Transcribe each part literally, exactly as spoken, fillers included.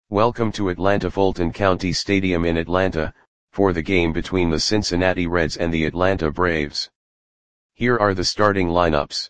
Welcome to Atlanta Fulton County Stadium in Atlanta, for the game between the Cincinnati Reds and the Atlanta Braves. Here are the starting lineups.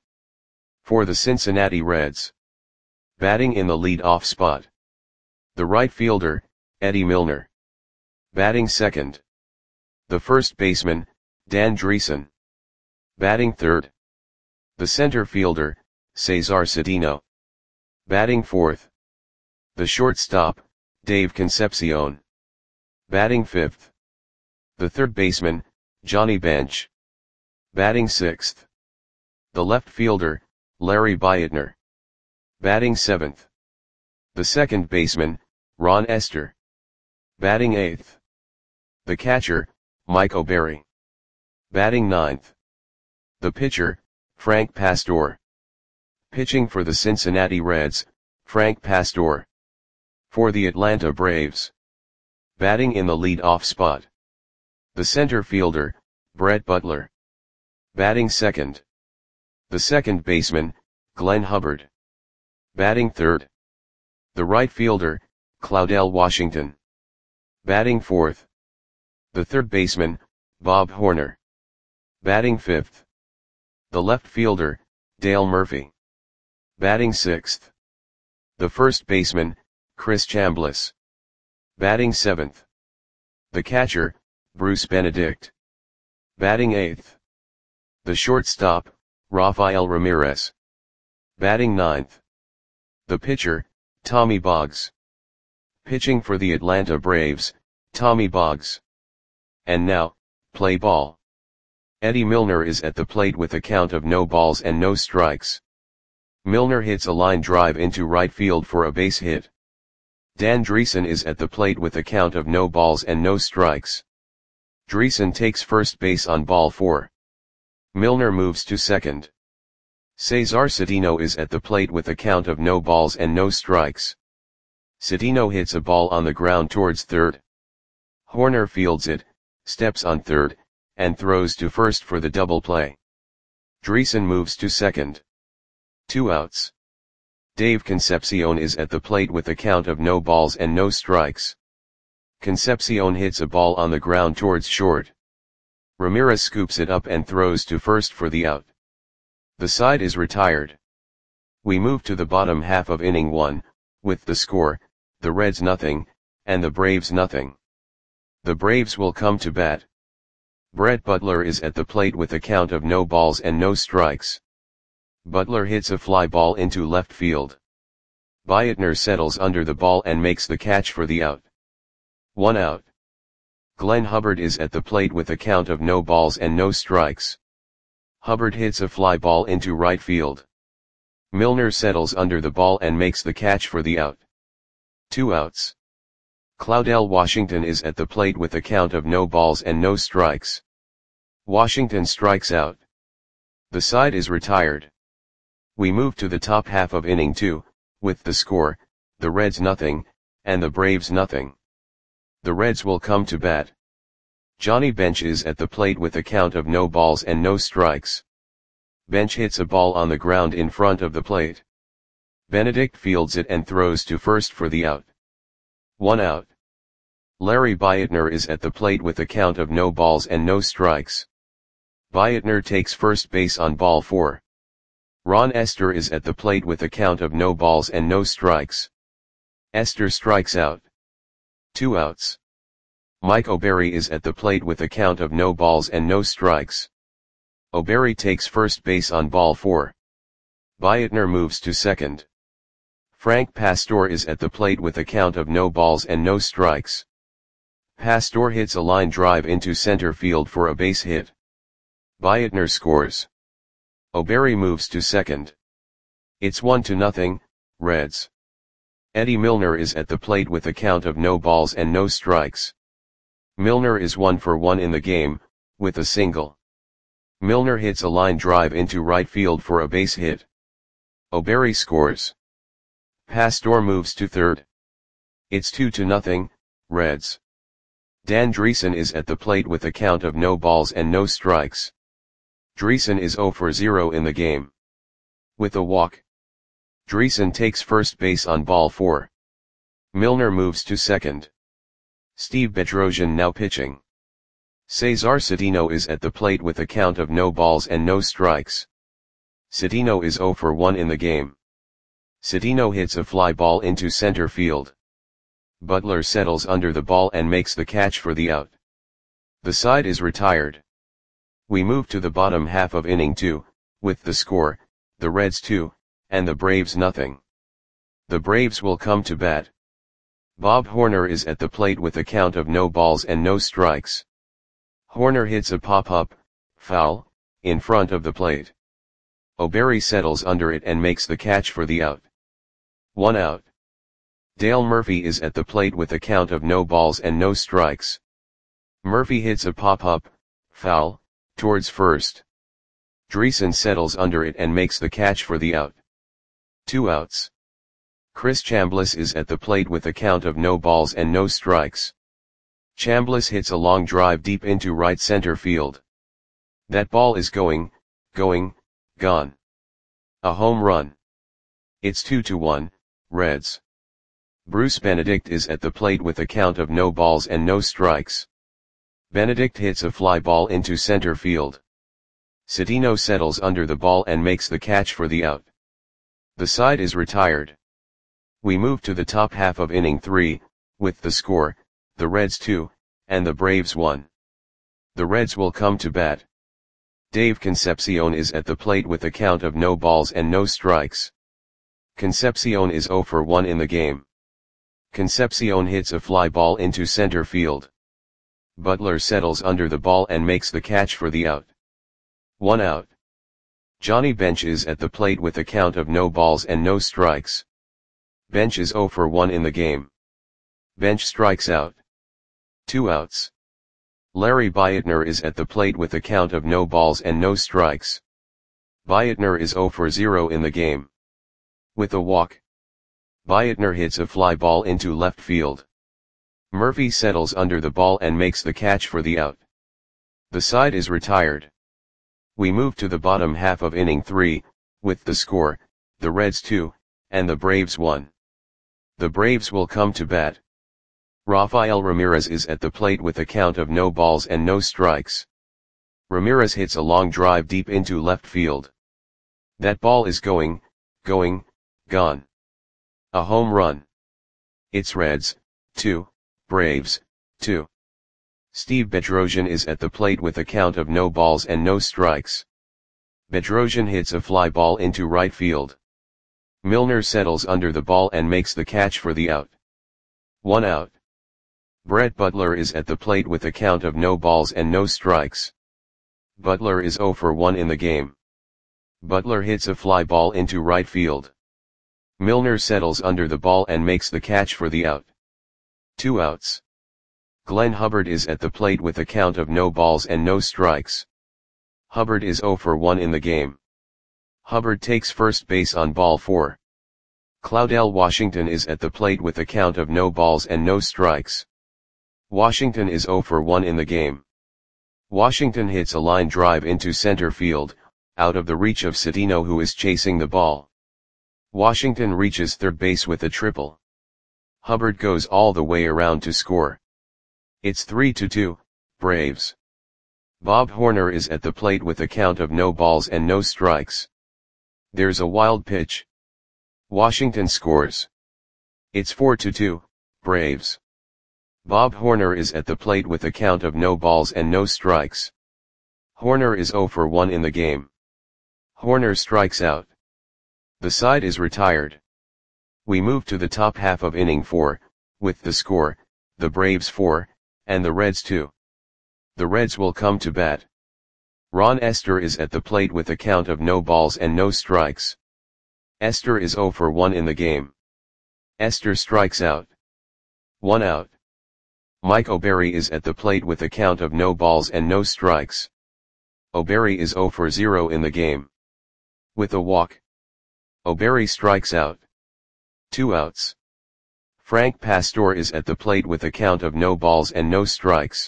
For the Cincinnati Reds. Batting in the lead-off spot. The right fielder, Eddie Milner. Batting second. The first baseman, Dan Driessen. Batting third. The center fielder, Cesar Cedeno. Batting fourth. The shortstop, Dave Concepcion. Batting fifth. The third baseman, Johnny Bench. Batting sixth. The left fielder, Larry Beitner. Batting seventh. The second baseman, Ron Estes. Batting eighth. The catcher, Mike O'Berry. Batting ninth. The pitcher, Frank Pastore. Pitching for the Cincinnati Reds, Frank Pastore. For the Atlanta Braves. Batting in the lead-off spot. The center fielder, Brett Butler. Batting second. The second baseman, Glenn Hubbard. Batting third. The right fielder, Claudell Washington. Batting fourth. The third baseman, Bob Horner. Batting fifth. The left fielder, Dale Murphy. Batting sixth. The first baseman, Chris Chambliss. Batting seventh. The catcher, Bruce Benedict. Batting eighth. The shortstop, Rafael Ramirez. Batting ninth. The pitcher, Tommy Boggs. Pitching for the Atlanta Braves, Tommy Boggs. And now, play ball. Eddie Milner is at the plate with a count of no balls and no strikes. Milner hits a line drive into right field for a base hit. Dan Driessen is at the plate with a count of no balls and no strikes. Driessen takes first base on ball four. Milner moves to second. Cesar Cedeno is at the plate with a count of no balls and no strikes. Cedeno hits a ball on the ground towards third. Horner fields it, steps on third, and throws to first for the double play. Driessen moves to second. Two outs. Dave Concepcion is at the plate with a count of no balls and no strikes. Concepcion hits a ball on the ground towards short. Ramirez scoops it up and throws to first for the out. The side is retired. We move to the bottom half of inning one, with the score, the Reds nothing, and the Braves nothing. The Braves will come to bat. Brett Butler is at the plate with a count of no balls and no strikes. Butler hits a fly ball into left field. Beitner settles under the ball and makes the catch for the out. One out. Glenn Hubbard is at the plate with a count of no balls and no strikes. Hubbard hits a fly ball into right field. Milner settles under the ball and makes the catch for the out. Two outs. Claudell Washington is at the plate with a count of no balls and no strikes. Washington strikes out. The side is retired. We move to the top half of inning two, with the score, the Reds nothing, and the Braves nothing. The Reds will come to bat. Johnny Bench is at the plate with a count of no balls and no strikes. Bench hits a ball on the ground in front of the plate. Benedict fields it and throws to first for the out. One out. Larry Beitner is at the plate with a count of no balls and no strikes. Beitner takes first base on ball four. Ron Estes is at the plate with a count of no balls and no strikes. Estes strikes out. Two outs. Mike O'Berry is at the plate with a count of no balls and no strikes. O'Berry takes first base on ball four. Beitner moves to second. Frank Pastore is at the plate with a count of no balls and no strikes. Pastore hits a line drive into center field for a base hit. Beitner scores. O'Berry moves to second. It's one to nothing, Reds. Eddie Milner is at the plate with a count of no balls and no strikes. Milner is one for one in the game, with a single. Milner hits a line drive into right field for a base hit. O'Berry scores. Pastore moves to third. It's two to nothing, Reds. Dan Driessen is at the plate with a count of no balls and no strikes. Driessen is zero for zero in the game. With a walk. Driessen takes first base on ball four. Milner moves to second. Steve Bedrosian now pitching. Cesar Cedeno is at the plate with a count of no balls and no strikes. Cedeno is zero for one in the game. Cedeno hits a fly ball into center field. Butler settles under the ball and makes the catch for the out. The side is retired. We move to the bottom half of inning two, with the score, the Reds two, and the Braves nothing. The Braves will come to bat. Bob Horner is at the plate with a count of no balls and no strikes. Horner hits a pop-up, foul, in front of the plate. O'Berry settles under it and makes the catch for the out. One out. Dale Murphy is at the plate with a count of no balls and no strikes. Murphy hits a pop-up, foul, towards first. Dreesen settles under it and makes the catch for the out. Two outs. Chris Chambliss is at the plate with a count of no balls and no strikes. Chambliss hits a long drive deep into right center field. That ball is going, going, gone. A home run. It's two to one, Reds. Bruce Benedict is at the plate with a count of no balls and no strikes. Benedict hits a fly ball into center field. Cedeno settles under the ball and makes the catch for the out. The side is retired. We move to the top half of inning three, with the score, the Reds two, and the Braves one. The Reds will come to bat. Dave Concepcion is at the plate with a count of no balls and no strikes. Concepcion is zero for one in the game. Concepcion hits a fly ball into center field. Butler settles under the ball and makes the catch for the out. One out. Johnny Bench is at the plate with a count of no balls and no strikes. Bench is zero for one in the game. Bench strikes out. Two outs. Larry Beitner is at the plate with a count of no balls and no strikes. Beitner is zero for zero in the game. With a walk. Beitner hits a fly ball into left field. Murphy settles under the ball and makes the catch for the out. The side is retired. We move to the bottom half of inning three, with the score, the Reds two, and the Braves one. The Braves will come to bat. Rafael Ramirez is at the plate with a count of no balls and no strikes. Ramirez hits a long drive deep into left field. That ball is going, going, gone. A home run. It's Reds, two, Braves, two. Steve Bedrosian is at the plate with a count of no balls and no strikes. Bedrosian hits a fly ball into right field. Milner settles under the ball and makes the catch for the out. One out. Brett Butler is at the plate with a count of no balls and no strikes. Butler is zero for one in the game. Butler hits a fly ball into right field. Milner settles under the ball and makes the catch for the out. Two outs. Glenn Hubbard is at the plate with a count of no balls and no strikes. Hubbard is zero for one in the game. Hubbard takes first base on ball four. Claudell Washington is at the plate with a count of no balls and no strikes. Washington is zero for one in the game. Washington hits a line drive into center field, out of the reach of Cedeno, who is chasing the ball. Washington reaches third base with a triple. Hubbard goes all the way around to score. It's three to two, Braves. Bob Horner is at the plate with a count of no balls and no strikes. There's a wild pitch. Washington scores. It's four to two, Braves. Bob Horner is at the plate with a count of no balls and no strikes. Horner is zero for one in the game. Horner strikes out. The side is retired. We move to the top half of inning four, with the score, the Braves four, and the Reds two. The Reds will come to bat. Ron Esther is at the plate with a count of no balls and no strikes. Esther is zero for one in the game. Esther strikes out. One out. Mike O'Berry is at the plate with a count of no balls and no strikes. O'Berry is zero for zero in the game. With a walk. O'Berry strikes out. Two outs. Frank Pastor is at the plate with a count of no balls and no strikes.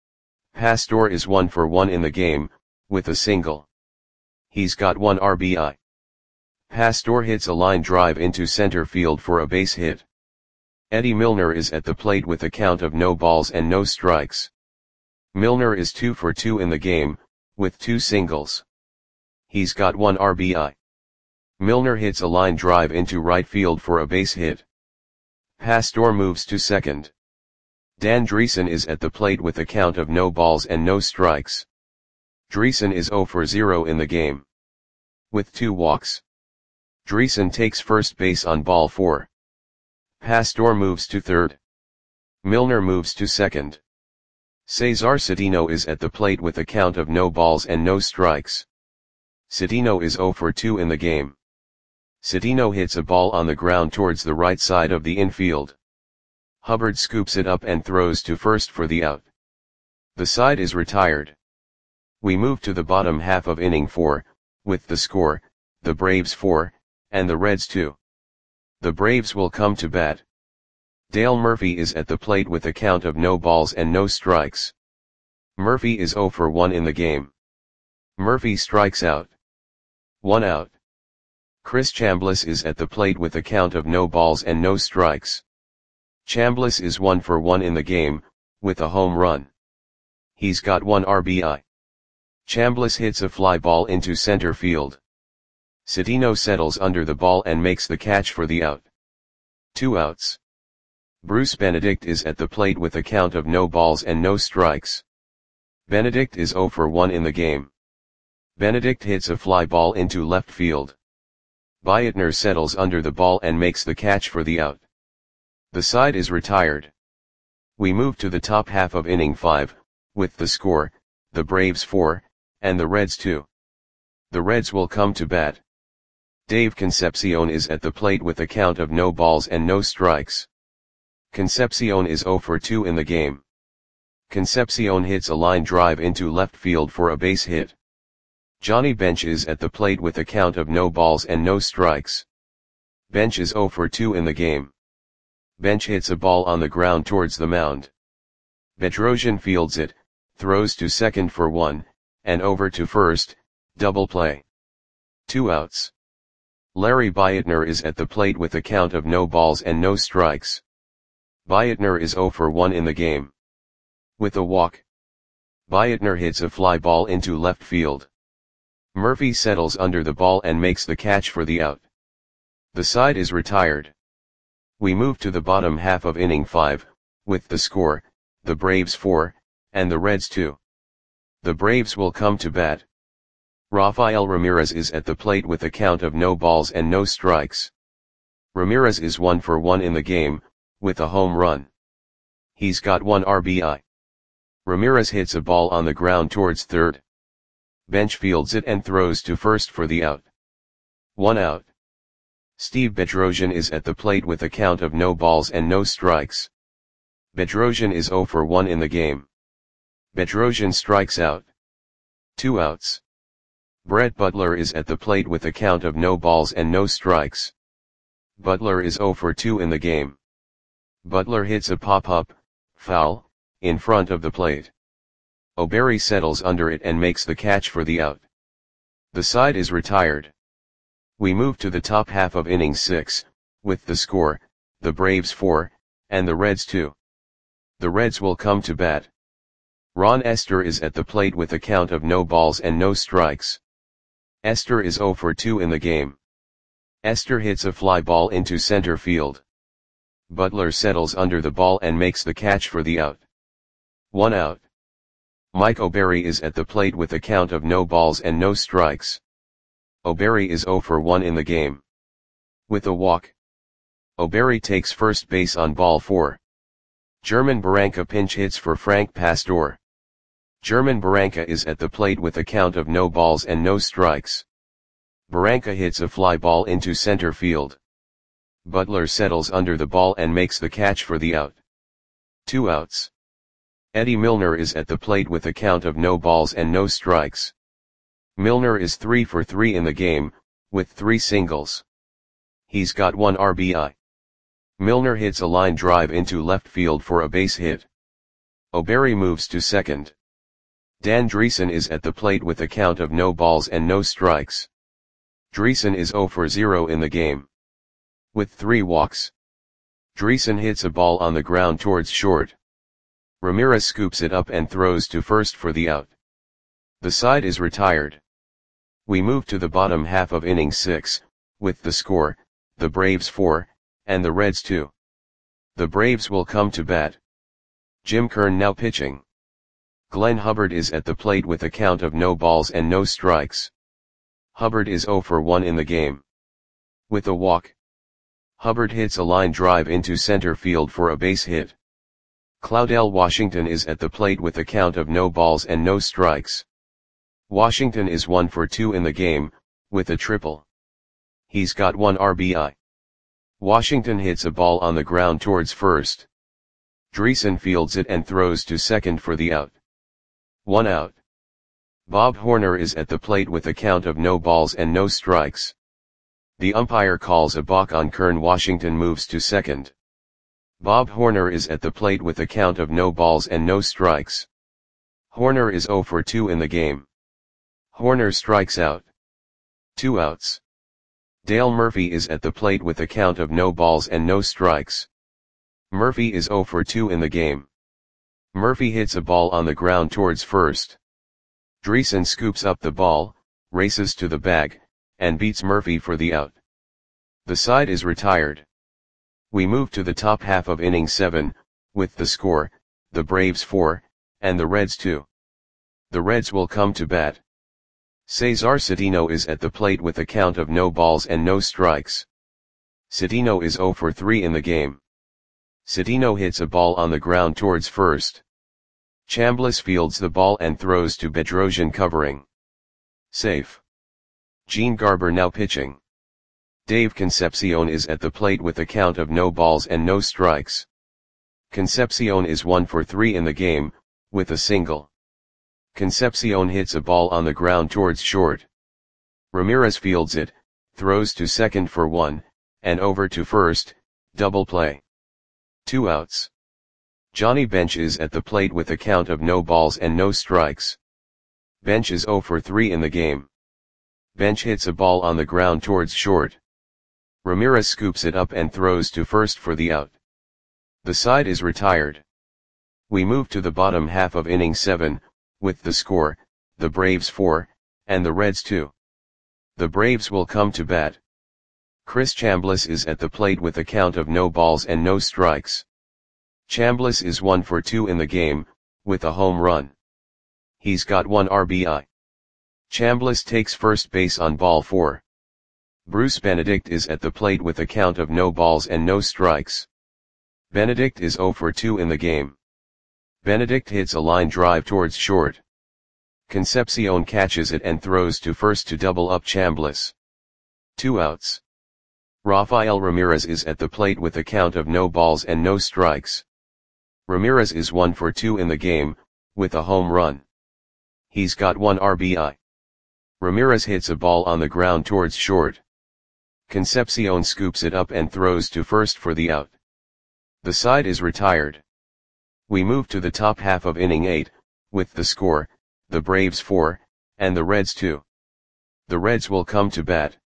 Pastor is one for one in the game, with a single. He's got one R B I. Pastor hits a line drive into center field for a base hit. Eddie Milner is at the plate with a count of no balls and no strikes. Milner is two for two in the game, with two singles. He's got one R B I. Milner hits a line drive into right field for a base hit. Pastor moves to second. Dan Driessen is at the plate with a count of no balls and no strikes. Driessen is zero for zero in the game, with two walks. Driessen takes first base on ball four. Pastor moves to third. Milner moves to second. Cesar Citino is at the plate with a count of no balls and no strikes. Citino is zero for two in the game. Citino hits a ball on the ground towards the right side of the infield. Hubbard scoops it up and throws to first for the out. The side is retired. We move to the bottom half of inning four, with the score, the Braves four, and the Reds two. The Braves will come to bat. Dale Murphy is at the plate with a count of no balls and no strikes. Murphy is zero for one in the game. Murphy strikes out. One out. Chris Chambliss is at the plate with a count of no balls and no strikes. Chambliss is one for one in the game, with a home run. He's got one R B I. Chambliss hits a fly ball into center field. Citino settles under the ball and makes the catch for the out. Two outs. Bruce Benedict is at the plate with a count of no balls and no strikes. Benedict is zero for one in the game. Benedict hits a fly ball into left field. Beitner settles under the ball and makes the catch for the out. The side is retired. We move to the top half of inning five, with the score, the Braves four, and the Reds two. The Reds will come to bat. Dave Concepcion is at the plate with a count of no balls and no strikes. Concepcion is zero for two in the game. Concepcion hits a line drive into left field for a base hit. Johnny Bench is at the plate with a count of no balls and no strikes. Bench is zero for two in the game. Bench hits a ball on the ground towards the mound. Bedrosian fields it, throws to second for one, and over to first, double play. Two outs. Larry Beitner is at the plate with a count of no balls and no strikes. Beitner is zero for one in the game, with a walk. Beitner hits a fly ball into left field. Murphy settles under the ball and makes the catch for the out. The side is retired. We move to the bottom half of inning five, with the score, the Braves four, and the Reds two. The Braves will come to bat. Rafael Ramirez is at the plate with a count of no balls and no strikes. Ramirez is one for one in the game, with a home run. He's got one R B I. Ramirez hits a ball on the ground towards third. Bench fields it and throws to first for the out. One out. Steve Bedrosian is at the plate with a count of no balls and no strikes. Bedrosian is zero for one in the game. Bedrosian strikes out. Two outs. Brett Butler is at the plate with a count of no balls and no strikes. Butler is zero for two in the game. Butler hits a pop-up, foul, in front of the plate. O'Berry settles under it and makes the catch for the out. The side is retired. We move to the top half of inning six, with the score, the Braves four, and the Reds two. The Reds will come to bat. Ron Esther is at the plate with a count of no balls and no strikes. Esther is zero for two in the game. Esther hits a fly ball into center field. Butler settles under the ball and makes the catch for the out. One out. Mike O'Berry is at the plate with a count of no balls and no strikes. O'Berry is zero for one in the game, with a walk. O'Berry takes first base on ball four. German Barranca pinch hits for Frank Pastor. German Barranca is at the plate with a count of no balls and no strikes. Barranca hits a fly ball into center field. Butler settles under the ball and makes the catch for the out. Two outs. Eddie Milner is at the plate with a count of no balls and no strikes. Milner is three for three in the game, with three singles. He's got one R B I. Milner hits a line drive into left field for a base hit. O'Berry moves to second. Dan Driessen is at the plate with a count of no balls and no strikes. Driessen is zero for zero in the game, with three walks. Dreesen hits a ball on the ground towards short. Ramirez scoops it up and throws to first for the out. The side is retired. We move to the bottom half of inning six, with the score, the Braves four, and the Reds two. The Braves will come to bat. Jim Kern now pitching. Glenn Hubbard is at the plate with a count of no balls and no strikes. Hubbard is oh for one in the game. With a walk. Hubbard hits a line drive into center field for a base hit. Claudell Washington is at the plate with a count of no balls and no strikes. Washington is one for two in the game, with a triple. He's got one R B I. Washington hits a ball on the ground towards first. Dreesen fields it and throws to second for the out. One out. Bob Horner is at the plate with a count of no balls and no strikes. The umpire calls a balk on Kern. Washington moves to second. Bob Horner is at the plate with a count of no balls and no strikes. Horner is oh for two in the game. Horner strikes out. Two outs. Dale Murphy is at the plate with a count of no balls and no strikes. Murphy is oh for two in the game. Murphy hits a ball on the ground towards first. Dreesen scoops up the ball, races to the bag, and beats Murphy for the out. The side is retired. We move to the top half of inning seven, with the score, the Braves four, and the Reds two. The Reds will come to bat. Cesar Citino is at the plate with a count of no balls and no strikes. Citino is oh for three in the game. Citino hits a ball on the ground towards first. Chambliss fields the ball and throws to Bedrosian covering. Safe. Gene Garber now pitching. Dave Concepcion is at the plate with a count of no balls and no strikes. Concepcion is one for three in the game, with a single. Concepcion hits a ball on the ground towards short. Ramirez fields it, throws to second for one, and over to first, double play. Two outs. Johnny Bench is at the plate with a count of no balls and no strikes. Bench is oh for three in the game. Bench hits a ball on the ground towards short. Ramirez scoops it up and throws to first for the out. The side is retired. We move to the bottom half of inning seven, with the score, the Braves four, and the Reds two. The Braves will come to bat. Chris Chambliss is at the plate with a count of no balls and no strikes. Chambliss is one for two in the game, with a home run. He's got one R B I. Chambliss takes first base on ball four. Bruce Benedict is at the plate with a count of no balls and no strikes. Benedict is oh for two in the game. Benedict hits a line drive towards short. Concepcion catches it and throws to first to double up Chambliss. Two outs. Rafael Ramirez is at the plate with a count of no balls and no strikes. Ramirez is one for two in the game, with a home run. He's got one R B I. Ramirez hits a ball on the ground towards short. Concepcion scoops it up and throws to first for the out. The side is retired. We move to the top half of inning eight, with the score, the Braves four, and the Reds two. The Reds will come to bat.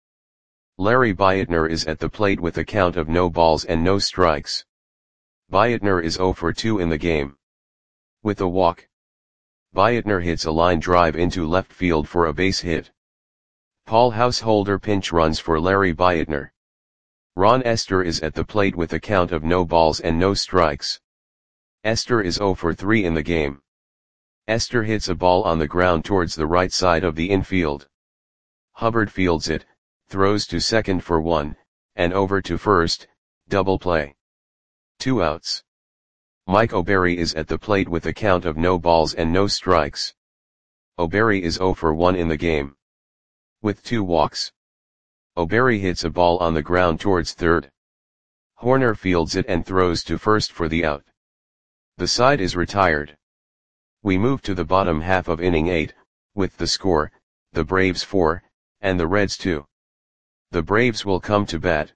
Larry Beitner is at the plate with a count of no balls and no strikes. Beitner is oh for two in the game. With a walk. Beitner hits a line drive into left field for a base hit. Paul Householder pinch runs for Larry Beitner. Ron Esther is at the plate with a count of no balls and no strikes. Esther is oh for three in the game. Esther hits a ball on the ground towards the right side of the infield. Hubbard fields it, throws to second for one, and over to first, double play. Two outs. Mike O'Berry is at the plate with a count of no balls and no strikes. O'Berry is oh for one in the game. With two walks. O'Berry hits a ball on the ground towards third. Horner fields it and throws to first for the out. The side is retired. We move to the bottom half of inning eight, with the score, the Braves four, and the Reds two. The Braves will come to bat.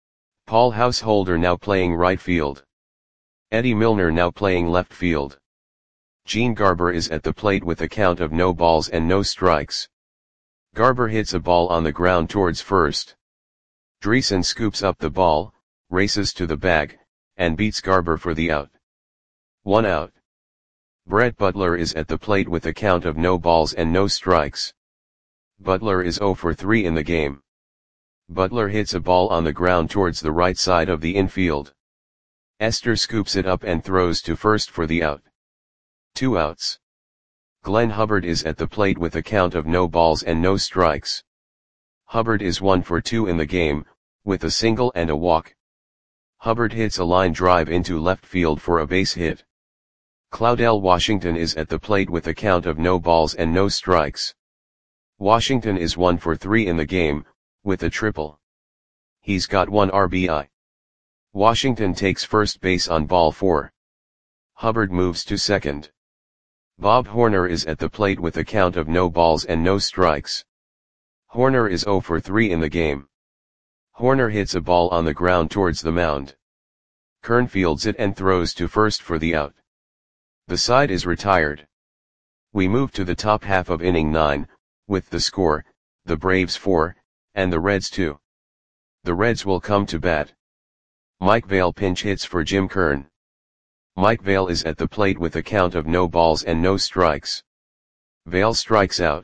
Paul Householder now playing right field. Eddie Milner now playing left field. Gene Garber is at the plate with a count of no balls and no strikes. Garber hits a ball on the ground towards first. Dreesen scoops up the ball, races to the bag, and beats Garber for the out. One out. Brett Butler is at the plate with a count of no balls and no strikes. Butler is zero for three in the game. Butler hits a ball on the ground towards the right side of the infield. Esther scoops it up and throws to first for the out. Two outs. Glenn Hubbard is at the plate with a count of no balls and no strikes. Hubbard is one for two in the game, with a single and a walk. Hubbard hits a line drive into left field for a base hit. Claudell Washington is at the plate with a count of no balls and no strikes. Washington is one for three in the game, with a triple. He's got one R B I. Washington takes first base on ball four. Hubbard moves to second. Bob Horner is at the plate with a count of no balls and no strikes. Horner is zero for three in the game. Horner hits a ball on the ground towards the mound. Kern fields it and throws to first for the out. The side is retired. We move to the top half of inning nine, with the score, the Braves four, and the Reds two. The Reds will come to bat. Mike Vail pinch hits for Jim Kern. Mike Vail is at the plate with a count of no balls and no strikes. Vail strikes out.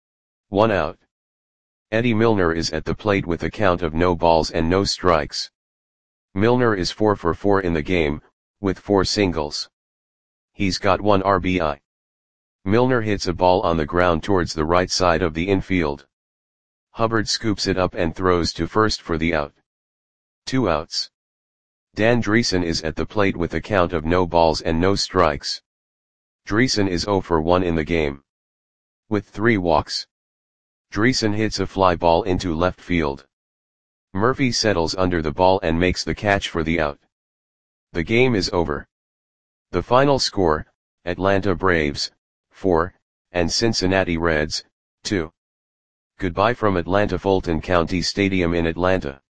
One out. Eddie Milner is at the plate with a count of no balls and no strikes. Milner is four for four in the game, with four singles. He's got one R B I. Milner hits a ball on the ground towards the right side of the infield. Hubbard scoops it up and throws to first for the out. Two outs. Dan Dreesen is at the plate with a count of no balls and no strikes. Dreesen is zero for one in the game. With three walks. Dreesen hits a fly ball into left field. Murphy settles under the ball and makes the catch for the out. The game is over. The final score, Atlanta Braves, four, and Cincinnati Reds, two. Goodbye from Atlanta Fulton County Stadium in Atlanta.